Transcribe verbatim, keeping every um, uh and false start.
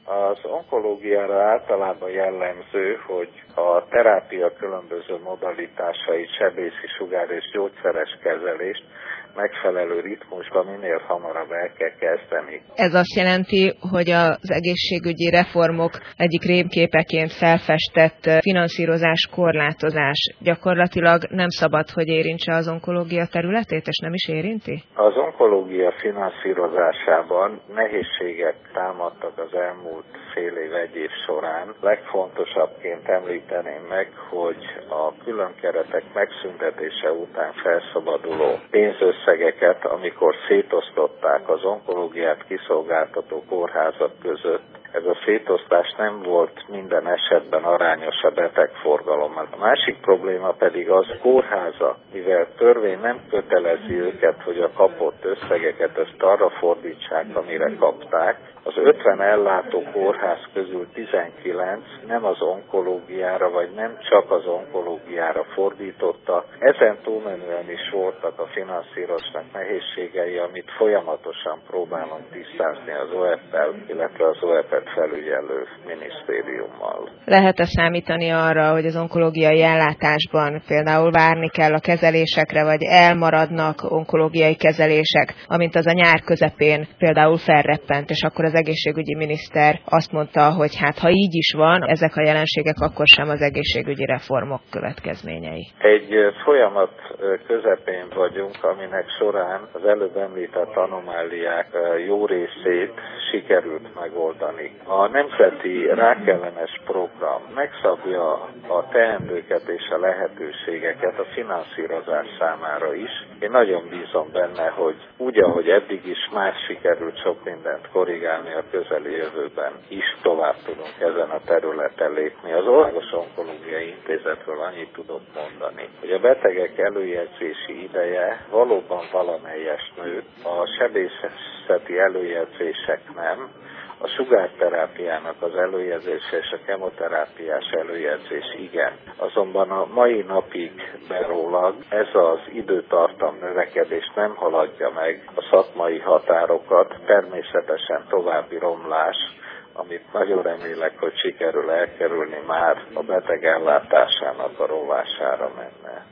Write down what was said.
Az onkológiára általában jellemző, hogy a terápia különböző modalitásait, sebészi, sugár és gyógyszeres kezelést megfelelő ritmusban minél hamarabb el kell kezdeni. Ez azt jelenti, hogy az egészségügyi reformok egyik rémképeként felfestett finanszírozás korlátozás gyakorlatilag nem szabad, hogy érintse az onkológia területét, és nem is érinti? Az onkológia finanszírozásában nehézségek támadtak az elmúlt fél év, egy év során. Legfontosabbként említeném meg, hogy a különkeretek megszüntetése után felszabaduló pénzösszegeket, amikor szétosztották az onkológiát kiszolgáltató kórházak között, ez a szétosztás nem volt minden esetben arányos a betegforgalommal. A másik probléma pedig az kórháza, mivel törvény nem kötelezi őket, hogy a kapott összegeket ezt arra fordítsák, amire kapták, az ötven ellátó kórház közül tizenkilenc nem az onkológiára, vagy nem csak az onkológiára fordította. Ezen túlmenően is voltak a finanszírozásnak nehézségei, amit folyamatosan próbálunk tisztázni az o e pé-tel, illetve az o e pé-t felügyelő minisztériummal. Lehet-e számítani arra, hogy az onkológiai ellátásban például várni kell a kezelésekre, vagy elmaradnak onkológiai kezelések, amint az a nyár közepén például felreppent, és akkor az egészségügyi miniszter azt mondta, hogy hát ha így is van, ezek a jelenségek akkor sem az egészségügyi reformok következményei. Egy folyamat közepén vagyunk, aminek során az előbb említett anomáliák jó részét sikerült megoldani. A Nemzeti Rákellenes Program megszabja a teendőket és a lehetőségeket a finanszírozás számára is. Én nagyon bízom benne, hogy úgy, ahogy eddig is, már sikerült sok mindent korrigálni, a közeli jövőben is tovább tudunk ezen a területen lépni. Az Országos Onkológiai Intézetről annyit tudok mondani, hogy a betegek előjegyzési ideje valóban valamelyest nőtt, a sebészeti előjegyzések nem, a sugárterápiának az előjegyzése és a kemoterápiás előjegyzés igen. Azonban a mai napig berólag ez az időtartam növekedés nem haladja meg a szakmai határokat, természetesen további romlás, amit nagyon remélek, hogy sikerül elkerülni, már a beteg ellátásának a rovására menne.